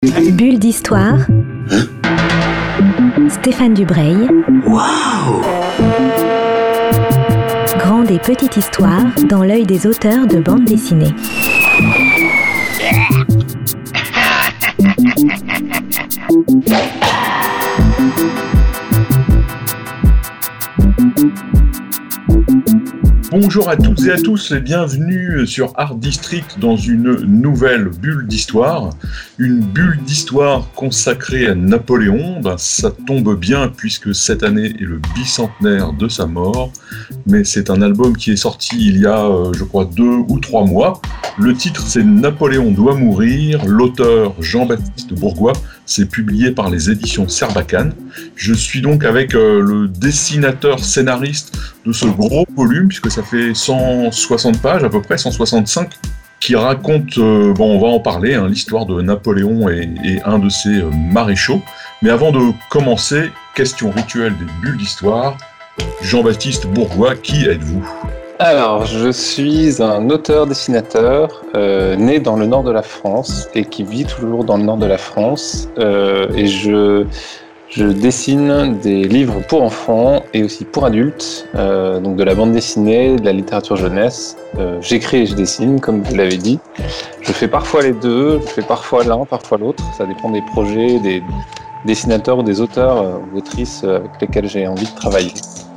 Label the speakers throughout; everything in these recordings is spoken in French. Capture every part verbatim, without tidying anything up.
Speaker 1: Bulle d'histoire.
Speaker 2: Hein?
Speaker 1: Stéphane Dubreuil.
Speaker 2: Waouh!
Speaker 1: Grande et petite histoire dans l'œil des auteurs de bande dessinée.
Speaker 3: Bonjour à toutes et à tous et bienvenue sur Art District dans une nouvelle bulle d'histoire. Une bulle d'histoire consacrée à Napoléon. Ben, ça tombe bien puisque cette année est le bicentenaire de sa mort. Mais c'est un album qui est sorti il y a, euh, je crois, deux ou trois mois. Le titre, c'est Napoléon doit mourir. L'auteur, Jean-Baptiste Bourgois, c'est publié par les éditions Sarbacane. Je suis donc avec euh, le dessinateur-scénariste de ce gros volume, puisque ça fait cent soixante pages, à peu près cent soixante-cinq, qui raconte, euh, bon, on va en parler, hein, l'histoire de Napoléon et, et un de ses euh, maréchaux. Mais avant de commencer, question rituelle des bulles d'histoire, Jean-Baptiste Bourgois, qui êtes-vous ?
Speaker 4: Alors, je suis un auteur-dessinateur euh, né dans le nord de la France et qui vit toujours dans le nord de la France. Euh, et je, je dessine des livres pour enfants et aussi pour adultes, euh, donc de la bande dessinée, de la littérature jeunesse. Euh, j'écris et je dessine, comme vous l'avez dit. Je fais parfois les deux, je fais parfois l'un, parfois l'autre. Ça dépend des projets, des dessinateurs ou des auteurs euh, ou autrices avec lesquels j'ai envie de travailler.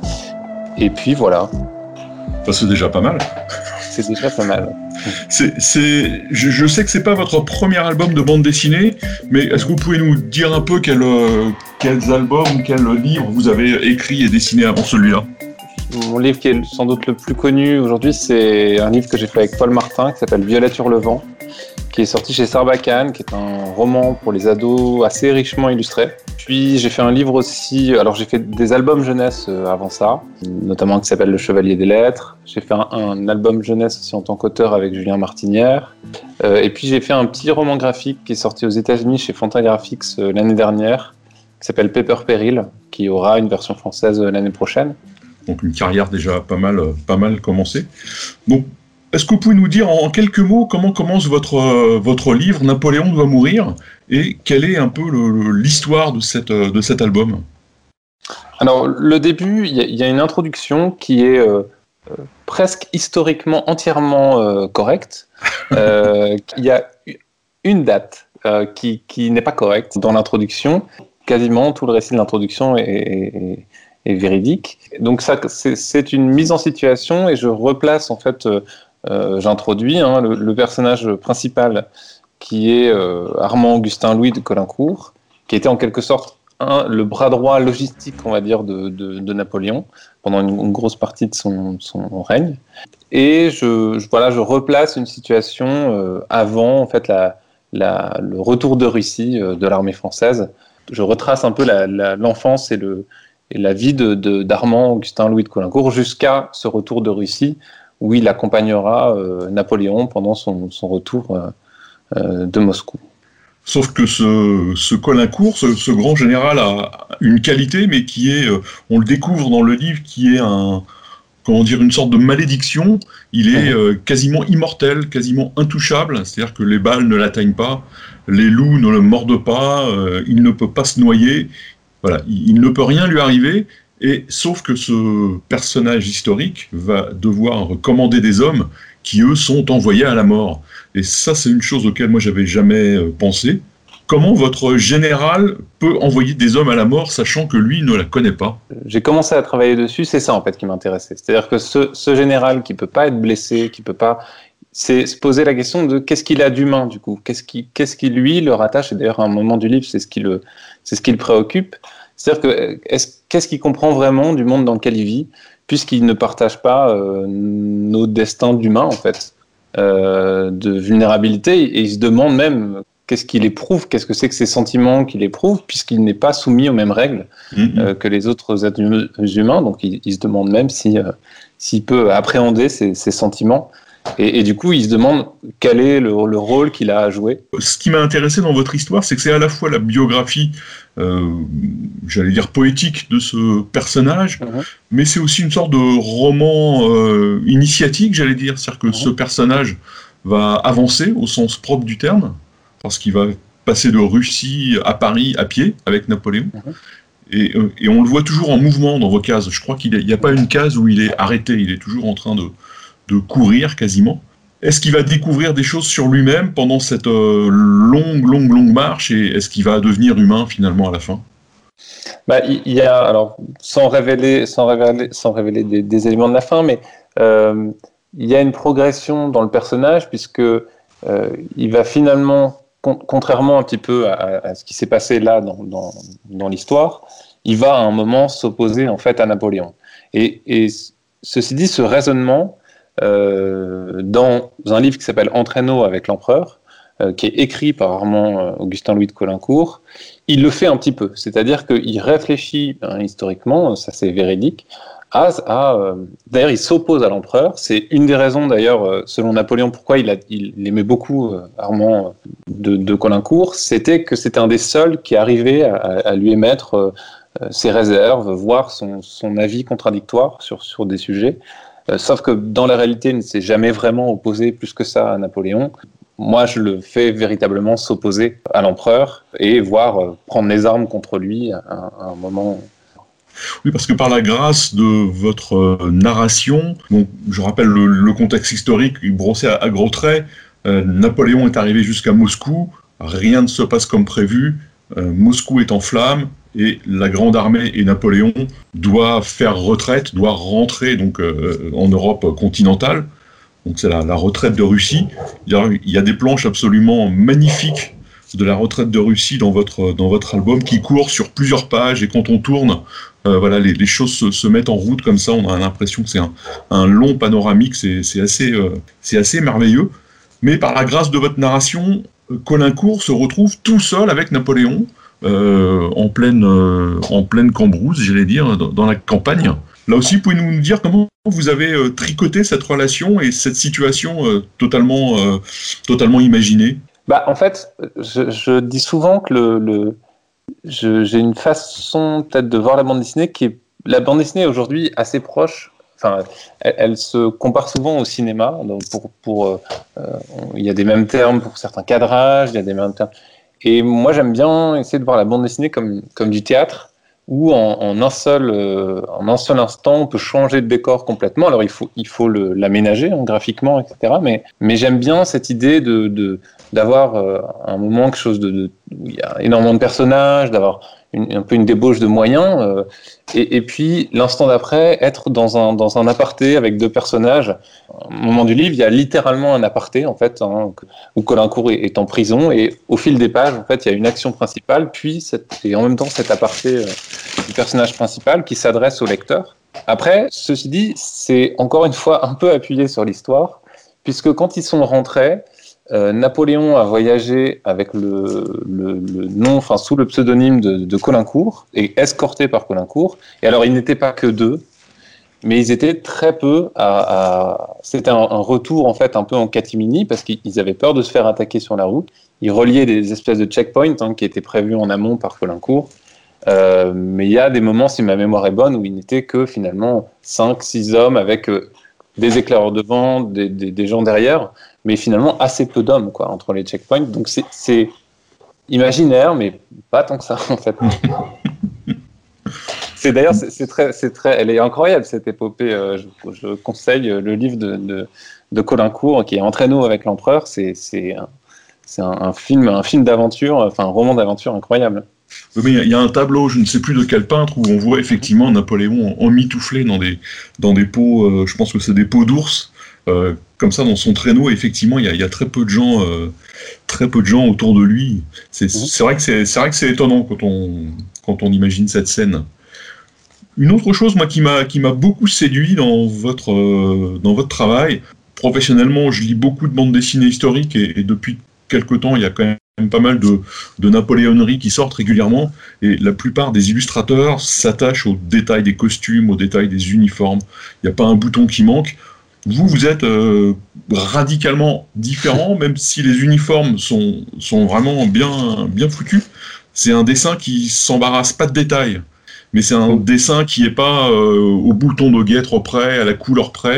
Speaker 4: Et puis voilà.
Speaker 3: Bah, c'est déjà pas mal.
Speaker 4: C'est déjà pas mal.
Speaker 3: C'est, c'est, je, je sais que c'est pas votre premier album de bande dessinée, mais est-ce que vous pouvez nous dire un peu quel, euh, quels albums ou quels livres vous avez écrit et dessiné avant celui-là ?
Speaker 4: Mon livre qui est sans doute le plus connu aujourd'hui, c'est un livre que j'ai fait avec Paul Martin, qui s'appelle Violette sur le vent, qui est sorti chez Sarbacane, qui est un roman pour les ados assez richement illustré. Puis j'ai fait un livre aussi, alors j'ai fait des albums jeunesse avant ça, notamment qui s'appelle Le Chevalier des Lettres. J'ai fait un, un album jeunesse aussi en tant qu'auteur avec Julien Martinière. Euh, et puis j'ai fait un petit roman graphique qui est sorti aux États-Unis chez Fantagraphics euh, l'année dernière, qui s'appelle Pepper Peril, qui aura une version française euh, l'année prochaine.
Speaker 3: Donc une carrière déjà pas mal, pas mal commencée. Donc, est-ce que vous pouvez nous dire en quelques mots comment commence votre, euh, votre livre « Napoléon doit mourir » et quelle est un peu le, l'histoire de, cette, de cet album ?
Speaker 4: Alors, le début, il y, y a une introduction qui est euh, euh, presque historiquement entièrement euh, correcte. Euh, il y a une date euh, qui, qui n'est pas correcte dans l'introduction. Quasiment tout le récit de l'introduction est, est, est véridique. Donc ça, c'est, c'est une mise en situation et je replace en fait... Euh, Euh, j'introduis hein, le, le personnage principal qui est euh, Armand Augustin Louis de Caulaincourt, qui était en quelque sorte un, le bras droit logistique, on va dire, de, de, de Napoléon pendant une, une grosse partie de son, son règne. Et je, je, voilà, je replace une situation euh, avant en fait, la, la, le retour de Russie euh, de l'armée française. Je retrace un peu la, la, l'enfance et, le, et la vie de, de, d'Armand Augustin Louis de Caulaincourt jusqu'à ce retour de Russie, où il accompagnera euh, Napoléon pendant son, son retour euh, euh, de Moscou.
Speaker 3: Sauf que ce, ce Caulaincourt, ce, ce grand général a une qualité, mais qui est, euh, on le découvre dans le livre, qui est un, comment dire, une sorte de malédiction. Il est euh, quasiment immortel, quasiment intouchable, c'est-à-dire que les balles ne l'atteignent pas, les loups ne le mordent pas, euh, il ne peut pas se noyer, voilà, il, il ne peut rien lui arriver. Et sauf que ce personnage historique va devoir commander des hommes qui, eux, sont envoyés à la mort. Et ça, c'est une chose auquel moi, j'avais jamais pensé. Comment votre général peut envoyer des hommes à la mort, sachant que lui ne la connaît pas ?
Speaker 4: J'ai commencé à travailler dessus, c'est ça, en fait, qui m'intéressait. C'est-à-dire que ce, ce général qui peut pas être blessé, qui peut pas... C'est se poser la question de qu'est-ce qu'il a d'humain, du coup ? Qu'est-ce qui, qu'est-ce qui lui, le rattache ? Et d'ailleurs, à un moment du livre, c'est ce qui le, c'est ce qui le préoccupe. C'est-à-dire que est-ce, qu'est-ce qu'il comprend vraiment du monde dans lequel il vit, puisqu'il ne partage pas euh, nos destins d'humains, en fait, euh, de vulnérabilité, et il se demande même qu'est-ce qu'il éprouve, qu'est-ce que c'est que ces sentiments qu'il éprouve, puisqu'il n'est pas soumis aux mêmes règles mmh. euh, que les autres êtres humains, donc il, il se demande même si, euh, s'il peut appréhender ces, ces sentiments. Et, et du coup, il se demande quel est le, le rôle qu'il a à jouer.
Speaker 3: Ce qui m'a intéressé dans votre histoire, c'est que c'est à la fois la biographie, euh, j'allais dire poétique, de ce personnage, mmh. mais c'est aussi une sorte de roman euh, initiatique, j'allais dire. C'est-à-dire que mmh. ce personnage va avancer au sens propre du terme, parce qu'il va passer de Russie à Paris à pied avec Napoléon. Mmh. Et, euh, et on le voit toujours en mouvement dans vos cases. Je crois qu'il n'y a pas une case où il est arrêté, il est toujours en train de, de courir quasiment. Est-ce qu'il va découvrir des choses sur lui-même pendant cette euh, longue, longue, longue marche, et est-ce qu'il va devenir humain finalement à la fin ?
Speaker 4: Bah, il y a, alors, sans révéler, sans révéler, sans révéler des, des éléments de la fin, mais euh, il y a une progression dans le personnage, puisque euh, il va finalement, con- contrairement un petit peu à, à ce qui s'est passé là dans, dans, dans l'histoire, il va à un moment s'opposer en fait à Napoléon. Et, et ceci dit, ce raisonnement, euh, dans un livre qui s'appelle Entraîneau avec l'empereur, euh, qui est écrit par Armand euh, Augustin-Louis de Caulaincourt, il le fait un petit peu, c'est-à-dire qu'il réfléchit hein, historiquement, ça c'est véridique, à, à euh, d'ailleurs il s'oppose à l'empereur, c'est une des raisons d'ailleurs, euh, selon Napoléon, pourquoi il, a, il aimait beaucoup euh, Armand de, de Caulaincourt, c'était que c'était un des seuls qui arrivait à, à lui émettre euh, ses réserves, voire son, son avis contradictoire sur, sur des sujets, euh, sauf que dans la réalité il ne s'est jamais vraiment opposé plus que ça à Napoléon. Moi, je le fais véritablement s'opposer à l'empereur et voire euh, prendre les armes contre lui à, à un moment.
Speaker 3: Oui, parce que par la grâce de votre euh, narration, donc, je rappelle le, le contexte historique, brossé à, à gros traits, euh, Napoléon est arrivé jusqu'à Moscou, rien ne se passe comme prévu, euh, Moscou est en flammes, et la grande armée et Napoléon doivent faire retraite, doivent rentrer donc, euh, en Europe continentale. Donc c'est la, la retraite de Russie. Il y, a, il y a des planches absolument magnifiques de la retraite de Russie dans votre, dans votre album qui court sur plusieurs pages, et quand on tourne, euh, voilà, les, les choses se, se mettent en route comme ça, on a l'impression que c'est un, un long panoramique, c'est, c'est, assez, euh, c'est assez merveilleux. Mais par la grâce de votre narration, Caulaincourt se retrouve tout seul avec Napoléon, euh, en, pleine, euh, en pleine cambrousse, j'allais dire, dans, dans la campagne. Là aussi, pouvez-vous nous dire comment vous avez euh, tricoté cette relation et cette situation euh, totalement, euh, totalement imaginée ?
Speaker 4: Bah, en fait, je, je dis souvent que le, le, je, j'ai une façon peut-être de voir la bande dessinée qui est... La bande dessinée est aujourd'hui assez proche, enfin, elle, elle se compare souvent au cinéma, donc pour, pour, euh, il y a des mêmes termes pour certains cadrages, il y a des mêmes termes. Et moi, j'aime bien essayer de voir la bande dessinée comme, comme du théâtre, où en, en, un seul, euh, en un seul instant, on peut changer de décor complètement. Alors, il faut, il faut le, l'aménager hein, graphiquement, et cetera. Mais, mais j'aime bien cette idée de, de, d'avoir euh, à un moment quelque chose de, de, où il y a énormément de personnages, d'avoir une, un peu une débauche de moyens. Euh, et, et puis, l'instant d'après, être dans un, dans un aparté avec deux personnages. Au moment du livre, il y a littéralement un aparté, en fait, hein, où Caulaincourt est, est en prison. Et au fil des pages, en fait, il y a une action principale, puis cette, et en même temps cet aparté euh, du personnage principal qui s'adresse au lecteur. Après, ceci dit, c'est encore une fois un peu appuyé sur l'histoire, puisque quand ils sont rentrés, euh, Napoléon a voyagé avec le, le, le nom, enfin sous le pseudonyme de, de Caulaincourt, et escorté par Caulaincourt. Et alors, ils n'étaient pas que deux, mais ils étaient très peu à... à... C'était un, un retour, en fait, un peu en catimini, parce qu'ils avaient peur de se faire attaquer sur la route. Ils reliaient des espèces de checkpoints hein, qui étaient prévus en amont par Caulaincourt. Euh, mais il y a des moments, si ma mémoire est bonne, où il n'était que finalement cinq six hommes avec euh, des éclaireurs devant, des, des, des gens derrière, mais finalement assez peu d'hommes quoi, entre les checkpoints. Donc c'est, c'est imaginaire, mais pas tant que ça en fait. C'est d'ailleurs, c'est, c'est très, c'est très, elle est incroyable cette épopée. Euh, je, je conseille le livre de, de, de Caulaincourt qui est Entraîneau avec l'empereur. C'est, c'est, un, c'est un, un film, un film d'aventure, enfin un roman d'aventure incroyable.
Speaker 3: Mais il y, y a un tableau, je ne sais plus de quel peintre, où on voit effectivement Napoléon emmitouflé dans des, dans des pots, euh, je pense que c'est des pots d'ours, euh, comme ça dans son traîneau, et effectivement il y a, y a très peu de gens, euh, très peu de gens autour de lui. C'est, c'est vrai que c'est, c'est vrai que c'est étonnant quand on, quand on imagine cette scène. Une autre chose, moi, qui m'a, qui m'a beaucoup séduit dans votre, euh, dans votre travail, professionnellement, je lis beaucoup de bandes dessinées historiques, et, et depuis quelque temps, il y a quand même pas mal de, de napoléoneries qui sortent régulièrement, et la plupart des illustrateurs s'attachent aux détails des costumes, aux détails des uniformes. Il n'y a pas un bouton qui manque. Vous, vous êtes euh, radicalement différent, même si les uniformes sont, sont vraiment bien, bien foutus. C'est un dessin qui s'embarrasse pas de détails, mais c'est un dessin qui n'est pas euh, au bouton de guêtre près, à la couleur près,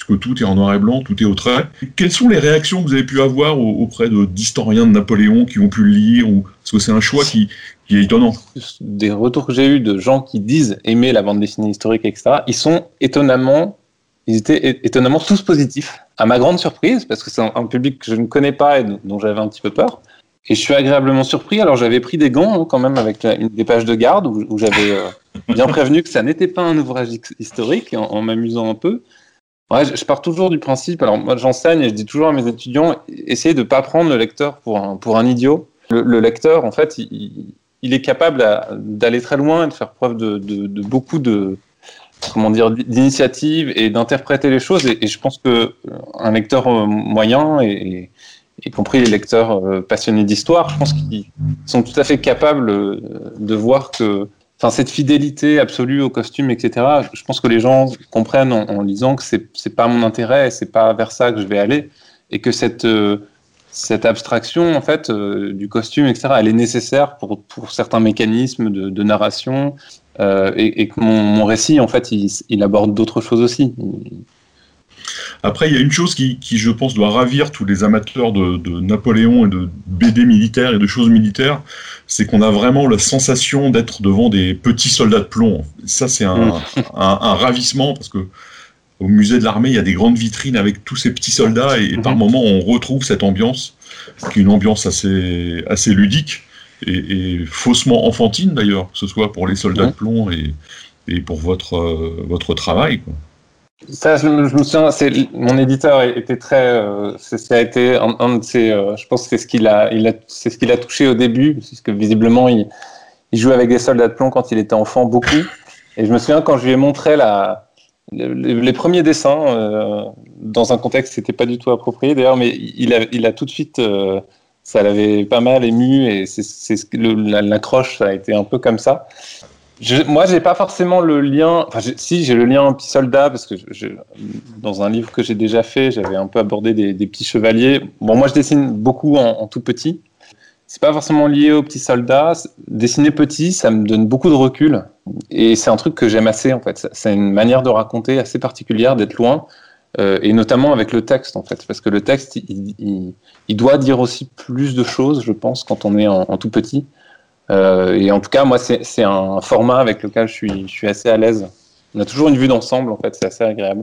Speaker 3: puisque tout est en noir et blanc, tout est au trait. Quelles sont les réactions que vous avez pu avoir auprès de, d'historiens de Napoléon qui ont pu le lire, ou... parce que c'est un choix qui, qui est étonnant.
Speaker 4: Des retours que j'ai eus de gens qui disent aimer la bande dessinée historique, et cetera, ils sont étonnamment, ils étaient étonnamment tous positifs. À ma grande surprise, parce que c'est un, un public que je ne connais pas et dont j'avais un petit peu peur. Et je suis agréablement surpris. Alors j'avais pris des gants hein, quand même avec la, une, des pages de garde où, où j'avais euh, bien prévenu que ça n'était pas un ouvrage historique en, en m'amusant un peu. Ouais, je, je pars toujours du principe, alors moi j'enseigne et je dis toujours à mes étudiants, essayez de ne pas prendre le lecteur pour un, pour un idiot. Le, le lecteur, en fait, il, il est capable à, d'aller très loin et de faire preuve de, de, de beaucoup de, comment dire, d'initiative et d'interpréter les choses. Et, et je pense qu'un lecteur moyen, et, y compris les lecteurs passionnés d'histoire, je pense qu'ils sont tout à fait capables de voir que enfin, cette fidélité absolue au costume, et cetera, je pense que les gens comprennent en, en lisant que c'est, c'est pas mon intérêt, c'est pas vers ça que je vais aller, et que cette, euh, cette abstraction, en fait, euh, du costume, et cetera, elle est nécessaire pour, pour certains mécanismes de, de narration, euh, et, et que mon, mon récit, en fait, il, il aborde d'autres choses aussi. Il,
Speaker 3: Après, il y a une chose qui, qui, je pense, doit ravir tous les amateurs de, de Napoléon et de B D militaires et de choses militaires, c'est qu'on a vraiment la sensation d'être devant des petits soldats de plomb. Ça, c'est un, un, un ravissement, parce que au musée de l'armée, il y a des grandes vitrines avec tous ces petits soldats, et, et par moments, on retrouve cette ambiance, qui est une ambiance assez, assez ludique, et, et faussement enfantine, d'ailleurs, que ce soit pour les soldats de plomb et, et pour votre, euh, votre travail, quoi.
Speaker 4: Ça, je, je me souviens, c'est, mon éditeur était très, euh, c'est, ça a été un, un de ses, euh, je pense que c'est ce qu'il a, il a, c'est ce qu'il a touché au début, parce que visiblement il, il jouait avec des soldats de plomb quand il était enfant beaucoup. Et je me souviens quand je lui ai montré la, les, les premiers dessins euh, dans un contexte qui n'était pas du tout approprié d'ailleurs, mais il a, il a tout de suite, euh, ça l'avait pas mal ému et c'est, c'est le, la, l'accroche, ça a été un peu comme ça. Je, moi, j'ai pas forcément le lien. Enfin, j'ai, si j'ai le lien petit soldat parce que je, je, dans un livre que j'ai déjà fait, j'avais un peu abordé des, des petits chevaliers. Bon, moi, je dessine beaucoup en, en tout petit. C'est pas forcément lié aux petits soldats. Dessiner petit, ça me donne beaucoup de recul et c'est un truc que j'aime assez en fait. C'est une manière de raconter assez particulière, d'être loin euh, et notamment avec le texte en fait, parce que le texte, il, il, il doit dire aussi plus de choses, je pense, quand on est en, en tout petit. Euh, et en tout cas, moi, c'est, c'est un format avec lequel je suis, je suis assez à l'aise. On a toujours une vue d'ensemble, en fait, c'est assez agréable.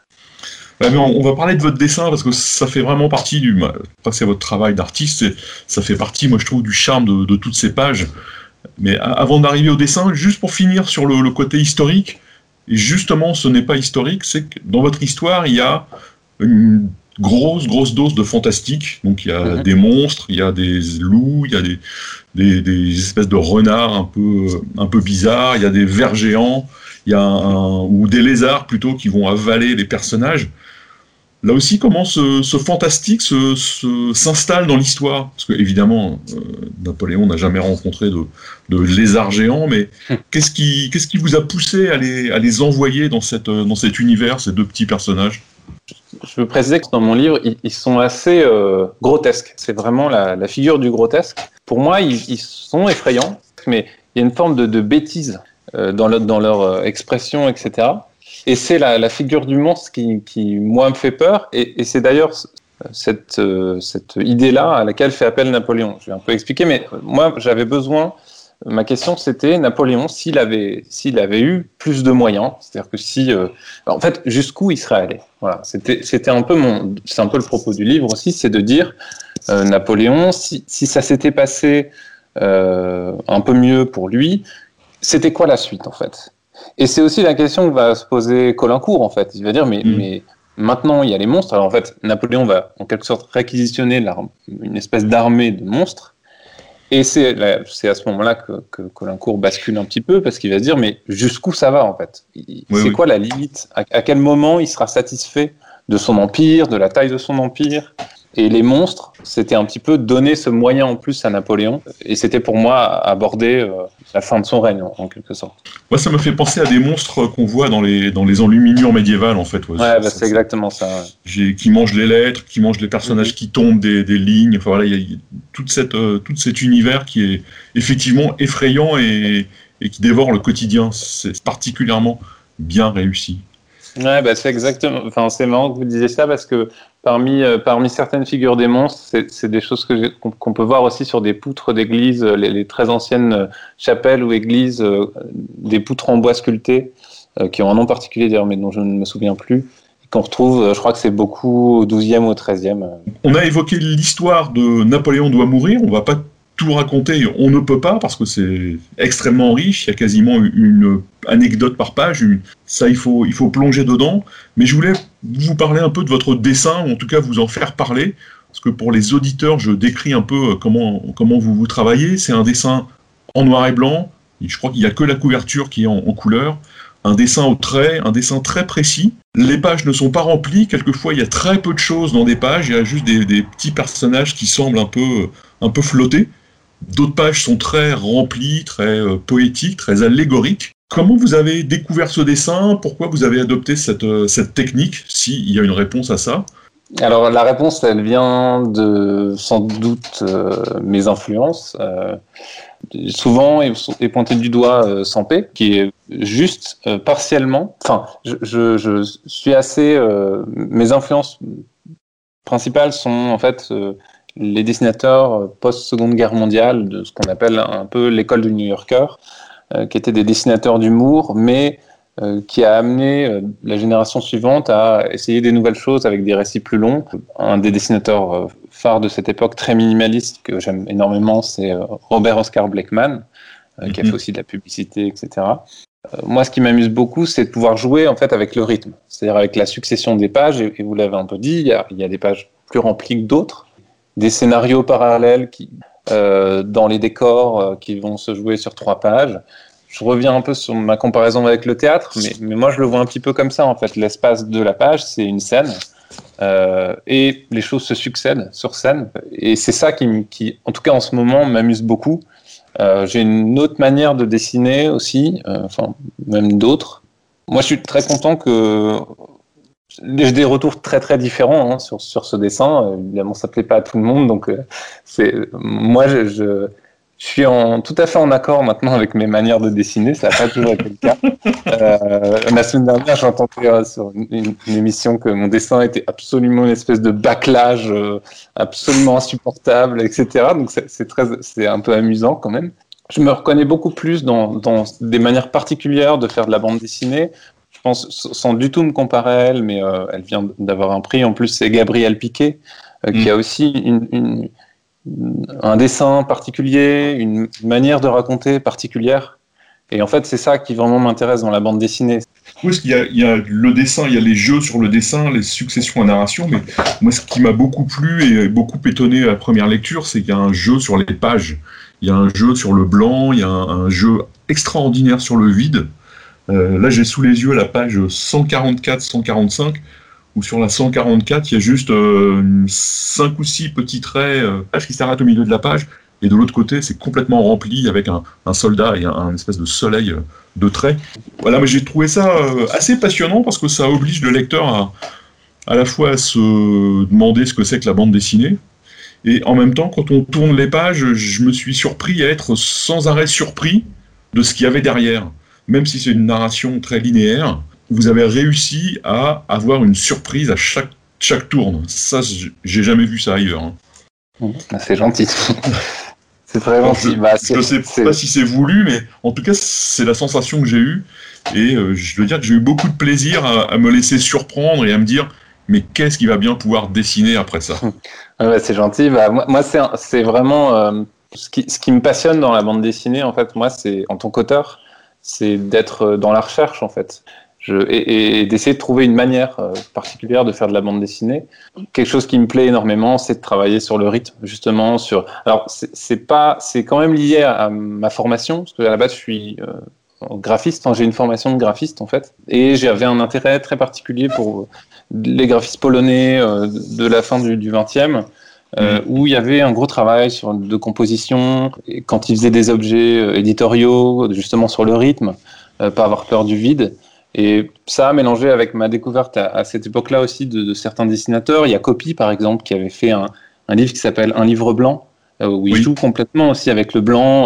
Speaker 3: Ouais, mais on, on va parler de votre dessin, parce que ça fait vraiment partie du... C'est votre travail d'artiste, et ça fait partie, moi, je trouve, du charme de, de toutes ces pages. Mais a, avant d'arriver au dessin, juste pour finir sur le, le côté historique, et justement, ce n'est pas historique, c'est que dans votre histoire, il y a une grosse, grosse dose de fantastique. Donc il y a mmh. des monstres, il y a des loups, il y a des, des, des espèces de renards un peu, un peu bizarres, il y a des vers géants, il y a un, ou des lézards plutôt qui vont avaler les personnages. Là aussi, comment ce, ce fantastique se, se, s'installe dans l'histoire ? Parce que évidemment, euh, Napoléon n'a jamais rencontré de, de lézards géants, mais qu'est-ce qui, qu'est-ce qui vous a poussé à les, à les envoyer dans, cette, dans cet univers, ces deux petits personnages ?
Speaker 4: Je veux préciser que dans mon livre, ils, ils sont assez euh, grotesques. C'est vraiment la, la figure du grotesque. Pour moi, ils, ils sont effrayants, mais il y a une forme de, de bêtise euh, dans, le, dans leur euh, expression, et cetera. Et c'est la, la figure du monstre qui, qui, moi, me fait peur. Et, et c'est d'ailleurs cette, euh, cette idée-là à laquelle fait appel Napoléon. Je vais un peu expliquer, mais moi, j'avais besoin... Ma question, c'était Napoléon, s'il avait, s'il avait eu plus de moyens, c'est-à-dire que si, euh, en fait, jusqu'où il serait allé. Voilà, c'était, c'était un peu mon, c'est un peu le propos du livre aussi, c'est de dire euh, Napoléon, si, si ça s'était passé euh, un peu mieux pour lui, c'était quoi la suite en fait ? Et c'est aussi la question que va se poser Caulaincourt en fait. Il va dire mais, mmh. mais maintenant il y a les monstres. Alors en fait, Napoléon va en quelque sorte réquisitionner une espèce d'armée de monstres. Et c'est, là, c'est à ce moment-là que, que Caulaincourt bascule un petit peu, parce qu'il va se dire, mais jusqu'où ça va, en fait ? Oui, C'est oui. quoi la limite ? à, à quel moment il sera satisfait de son empire, de la taille de son empire ? Et les monstres, c'était un petit peu donner ce moyen en plus à Napoléon, et c'était pour moi aborder euh, la fin de son règne, en, en quelque sorte.
Speaker 3: Moi, ça me fait penser à des monstres qu'on voit dans les, dans les enluminures médiévales, en fait.
Speaker 4: Ouais, ouais bah, c'est, c'est exactement ça. Ouais.
Speaker 3: J'ai, qui mangent les lettres, qui mangent les personnages mmh. qui tombent des, des lignes. Enfin, voilà, il y a, y a toute cette, euh, tout cet univers qui est effectivement effrayant et, et qui dévore le quotidien. C'est particulièrement bien réussi.
Speaker 4: Ouais, bah c'est exactement. Enfin, c'est marrant que vous disiez ça parce que parmi euh, parmi certaines figures des monstres, c'est, c'est des choses que j'ai, qu'on, qu'on peut voir aussi sur des poutres d'église, les, les très anciennes chapelles ou églises, euh, des poutres en bois sculptées euh, qui ont un nom particulier d'ailleurs, mais dont je ne me souviens plus. Qu'on retrouve, je crois que c'est beaucoup au douzième ou au treizième.
Speaker 3: On a évoqué l'histoire de Napoléon doit mourir, on va pas tout raconter, on ne peut pas parce que c'est extrêmement riche, il y a quasiment une anecdote par page, une... ça il faut, il faut plonger dedans, mais je voulais vous parler un peu de votre dessin, ou en tout cas vous en faire parler, parce que pour les auditeurs, je décris un peu comment, comment vous, vous travaillez, c'est un dessin en noir et blanc, et je crois qu'il n'y a que la couverture qui est en, en couleur, un dessin au trait, un dessin très précis. Les pages ne sont pas remplies, quelquefois il y a très peu de choses dans des pages, il y a juste des, des petits personnages qui semblent un peu, un peu flotter. D'autres pages sont très remplies, très euh, poétiques, très allégoriques. Comment vous avez découvert ce dessin ? Pourquoi vous avez adopté cette, euh, cette technique, s'il y a une réponse à ça ?
Speaker 4: Alors la réponse, elle vient de sans doute euh, mes influences. Euh, souvent est pointé du doigt euh, Sampé, qui est juste euh, partiellement. Enfin, je, je, je suis assez. Euh, mes influences principales sont en fait euh, les dessinateurs post-Seconde Guerre mondiale, de ce qu'on appelle un peu l'école du New Yorker, euh, qui étaient des dessinateurs d'humour, mais euh, qui a amené euh, la génération suivante à essayer des nouvelles choses avec des récits plus longs. Un des dessinateurs euh, phares de cette époque, très minimaliste, que j'aime énormément, c'est euh, Robert Oscar Blackman, euh, mm-hmm. qui a fait aussi de la publicité, et cetera. Euh, moi, ce qui m'amuse beaucoup, c'est de pouvoir jouer en fait avec le rythme, c'est-à-dire avec la succession des pages, et, et vous l'avez un peu dit, il y a, il y a des pages plus remplies que d'autres, des scénarios parallèles qui, euh, dans les décors euh, qui vont se jouer sur trois pages. Je reviens un peu sur ma comparaison avec le théâtre, mais, mais moi je le vois un petit peu comme ça en fait. L'espace de la page, c'est une scène, euh, et les choses se succèdent sur scène. Et c'est ça qui, qui en tout cas en ce moment, m'amuse beaucoup. Euh, j'ai une autre manière de dessiner aussi, euh, enfin même d'autres. Moi je suis très content que... J'ai des retours très très différents hein, sur, sur ce dessin. Euh, évidemment, ça ne plaît pas à tout le monde. Donc, euh, c'est, moi, je, je, je suis en, tout à fait en accord maintenant avec mes manières de dessiner. Ça n'a pas toujours été le cas. Euh, la semaine dernière, j'entendais euh, sur une, une, une émission que mon dessin était absolument une espèce de bâclage euh, absolument insupportable, et cetera. Donc, c'est, c'est, très, c'est un peu amusant quand même. Je me reconnais beaucoup plus dans, dans des manières particulières de faire de la bande dessinée. Je pense, sans du tout me comparer à elle, mais euh, elle vient d'avoir un prix. En plus, c'est Gabrielle Piquet, euh, mmh. qui a aussi une, une, un dessin particulier, une manière de raconter particulière. Et en fait, c'est ça qui vraiment m'intéresse dans la bande dessinée.
Speaker 3: Oui, parce qu'il y a, il y a le dessin, il y a les jeux sur le dessin, les successions à narration, mais moi, ce qui m'a beaucoup plu et beaucoup étonné à la première lecture, c'est qu'il y a un jeu sur les pages. Il y a un jeu sur le blanc, il y a un, un jeu extraordinaire sur le vide. Euh, là, j'ai sous les yeux la page cent quarante-quatre cent quarante-cinq, où sur la cent quarante-quatre, il y a juste euh, cinq ou six petits traits euh, qui s'arrêtent au milieu de la page, et de l'autre côté, c'est complètement rempli avec un, un soldat et un, un espèce de soleil euh, de traits. Voilà, mais j'ai trouvé ça euh, assez passionnant, parce que ça oblige le lecteur à, à la fois à se demander ce que c'est que la bande dessinée, et en même temps, quand on tourne les pages, je me suis surpris à être sans arrêt surpris de ce qu'il y avait derrière. Même si c'est une narration très linéaire, vous avez réussi à avoir une surprise à chaque, chaque tourne. Ça, j'ai jamais vu ça ailleurs. Hein.
Speaker 4: C'est gentil. C'est très gentil.
Speaker 3: Je,
Speaker 4: bah,
Speaker 3: je sais c'est... pas si c'est voulu, mais en tout cas, c'est la sensation que j'ai eue. Et euh, je veux dire que j'ai eu beaucoup de plaisir à, à me laisser surprendre et à me dire, mais qu'est-ce qu'il va bien pouvoir dessiner après ça ?
Speaker 4: Ouais, c'est gentil. Bah, moi, moi c'est, c'est vraiment... Euh, ce, qui, ce qui me passionne dans la bande dessinée, en fait, moi, c'est en tant qu'auteur, c'est d'être dans la recherche, en fait. Je, et, et d'essayer de trouver une manière euh, particulière de faire de la bande dessinée. Quelque chose qui me plaît énormément, c'est de travailler sur le rythme, justement. Sur... Alors, c'est, c'est, pas, c'est quand même lié à, à ma formation, parce qu'à la base, je suis euh, graphiste. Enfin, j'ai une formation de graphiste, en fait. Et j'avais un intérêt très particulier pour les graphistes polonais euh, de la fin du, du vingtième, Euh, où il y avait un gros travail sur, de composition, et quand ils faisaient des objets euh, éditoriaux, justement sur le rythme, euh, pas avoir peur du vide. Et ça, mélangé avec ma découverte à, à cette époque-là aussi de, de certains dessinateurs, il y a Copy par exemple qui avait fait un, un livre qui s'appelle Un livre blanc, euh, où il oui. joue complètement aussi avec le blanc, euh,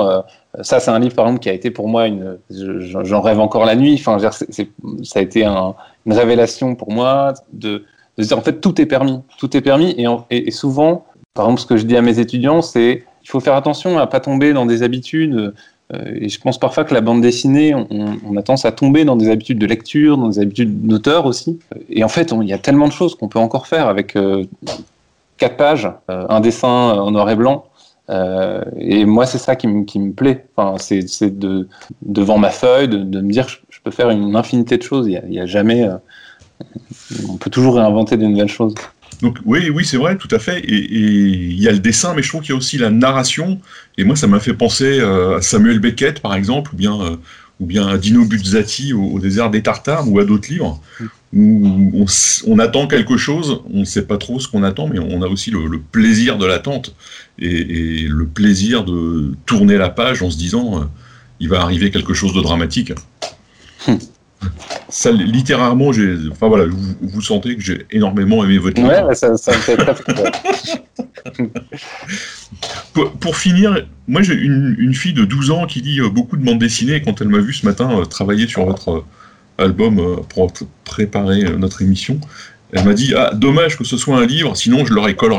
Speaker 4: Ça, c'est un livre, par exemple, qui a été pour moi une. Je, j'en rêve encore la nuit. Enfin, c'est, c'est, ça a été un, une révélation pour moi de, de se dire en fait tout est permis, tout est permis. Et, et, et souvent, par exemple, ce que je dis à mes étudiants, c'est il faut faire attention à pas tomber dans des habitudes. Euh, et je pense parfois que la bande dessinée, on, on a tendance à tomber dans des habitudes de lecture, dans des habitudes d'auteur aussi. Et en fait, il y a tellement de choses qu'on peut encore faire avec euh, quatre pages, euh, un dessin en noir et blanc. Euh, et moi, c'est ça qui, m- qui me plaît. Enfin, c'est, c'est de, devant ma feuille, de, de me dire que je, je peux faire une infinité de choses. Il n'y a, a jamais. Euh, on peut toujours réinventer de nouvelles choses.
Speaker 3: Donc oui, oui, c'est vrai, tout à fait. Et il y a le dessin, mais je trouve qu'il y a aussi la narration. Et moi, ça m'a fait penser euh, à Samuel Beckett, par exemple, ou bien, euh, ou bien à Dino Buzzati au, au désert des Tartares, ou à d'autres livres, où on, on attend quelque chose, on ne sait pas trop ce qu'on attend, mais on a aussi le, le plaisir de l'attente et, et le plaisir de tourner la page en se disant euh, il va arriver quelque chose de dramatique. Ça, littérairement, j'ai, enfin voilà, vous, vous sentez que j'ai énormément aimé votre livre.
Speaker 4: Ouais, bah ça, ça me fait très plaisir.
Speaker 3: pour, pour finir, moi j'ai une, une fille de douze ans qui lit euh, beaucoup de bandes dessinées, et quand elle m'a vu ce matin euh, travailler sur votre euh, album euh, pour p- préparer euh, notre émission, elle m'a dit « Ah, dommage que ce soit un livre, sinon je l'aurais colorié. »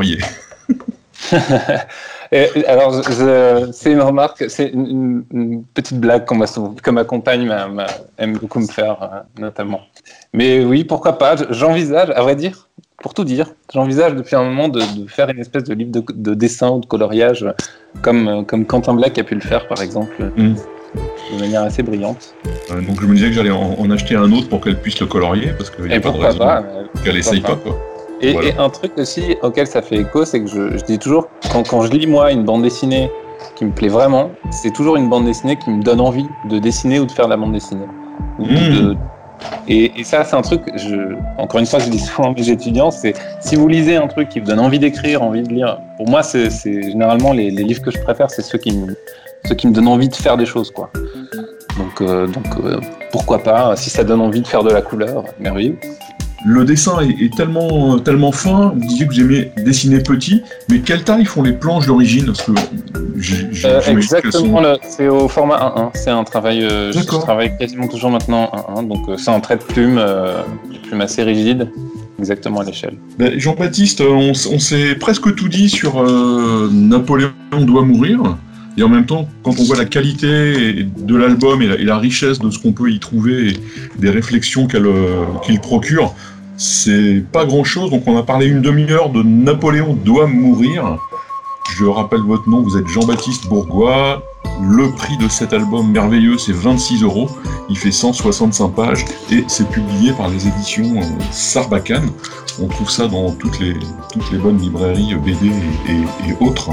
Speaker 4: Et, alors, je, c'est une remarque, c'est une, une petite blague qu'on m'a, que ma compagne m'a, m'a, aime beaucoup me faire, euh, notamment. Mais oui, pourquoi pas, j'envisage, à vrai dire, pour tout dire, j'envisage depuis un moment de, de faire une espèce de livre de, de dessin ou de coloriage, comme, comme Quentin Black a pu le faire, par exemple, mmh. de manière assez brillante.
Speaker 3: Euh, donc je me disais que j'allais en, en acheter un autre pour qu'elle puisse le colorier, parce qu'il n'y a
Speaker 4: et
Speaker 3: pas de raison
Speaker 4: pas,
Speaker 3: qu'elle essaye pas, quoi.
Speaker 4: Et,
Speaker 3: voilà.
Speaker 4: et un truc aussi auquel ça fait écho, c'est que je, je dis toujours, quand, quand je lis moi une bande dessinée qui me plaît vraiment, c'est toujours une bande dessinée qui me donne envie de dessiner ou de faire de la bande dessinée. Ou
Speaker 3: Mmh.
Speaker 4: de, et, et ça, c'est un truc, je, encore une fois, je dis souvent à mes étudiants, c'est si vous lisez un truc qui vous donne envie d'écrire, envie de lire, pour moi, c'est, c'est généralement les, les livres que je préfère, c'est ceux qui, me, ceux qui me donnent envie de faire des choses, quoi. Donc, euh, donc euh, pourquoi pas, si ça donne envie de faire de la couleur, merveilleux.
Speaker 3: Le dessin est, est tellement, tellement fin, vous disiez que vous aimiez dessiner petit, mais quelle taille font les planches d'origine? Parce que j'ai, j'ai,
Speaker 4: euh,
Speaker 3: j'imagine
Speaker 4: exactement,
Speaker 3: sont...
Speaker 4: le, c'est au format un un, c'est un travail, euh, je travaille quasiment toujours maintenant en un un, donc euh, c'est un trait de plume, euh, une plume assez rigide, exactement à l'échelle.
Speaker 3: Ben, Jean-Baptiste, on, on s'est presque tout dit sur euh, Napoléon doit mourir, et en même temps, quand on voit la qualité de l'album et la, et la richesse de ce qu'on peut y trouver, et des réflexions qu'elle, euh, qu'il procure, c'est pas grand-chose. Donc on a parlé une demi-heure de Napoléon doit mourir. Je rappelle votre nom, vous êtes Jean-Baptiste Bourgois. Le prix de cet album merveilleux, c'est vingt-six euros. Il fait cent soixante-cinq pages et c'est publié par les éditions euh, Sarbacane. On trouve ça dans toutes les, toutes les bonnes librairies B D et, et, et autres.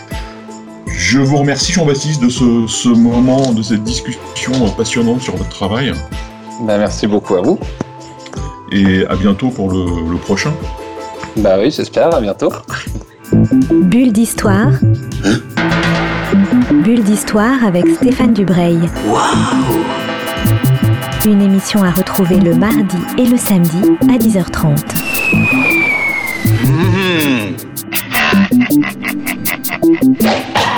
Speaker 3: Je vous remercie Jean-Baptiste de ce, ce moment, de cette discussion passionnante sur votre travail.
Speaker 4: Ben, merci beaucoup à vous.
Speaker 3: Et à bientôt pour le, le prochain.
Speaker 4: Bah oui, j'espère, à bientôt.
Speaker 1: Bulle d'histoire. Bulle d'histoire avec Stéphane Dubreuil. Wow. Une émission à retrouver le mardi et le samedi à dix heures trente. Mmh.